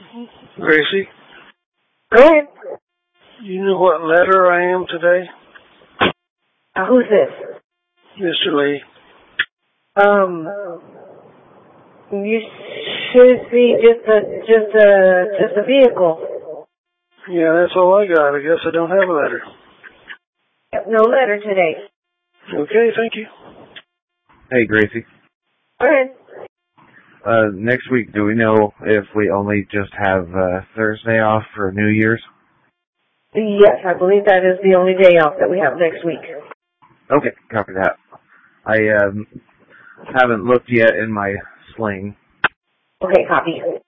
Gracie, Go ahead. you know what letter I am today? Who's this? Mr. Lee. You should be just a vehicle. Yeah, that's all I got. I guess I don't have a letter. No letter today. Okay, thank you. Hey, Gracie. Go ahead. Next week, do we know if we only just have Thursday off for New Year's? Yes, I believe that is the only day off that we have next week. Okay, copy that. I haven't looked yet in my sling. Okay, copy.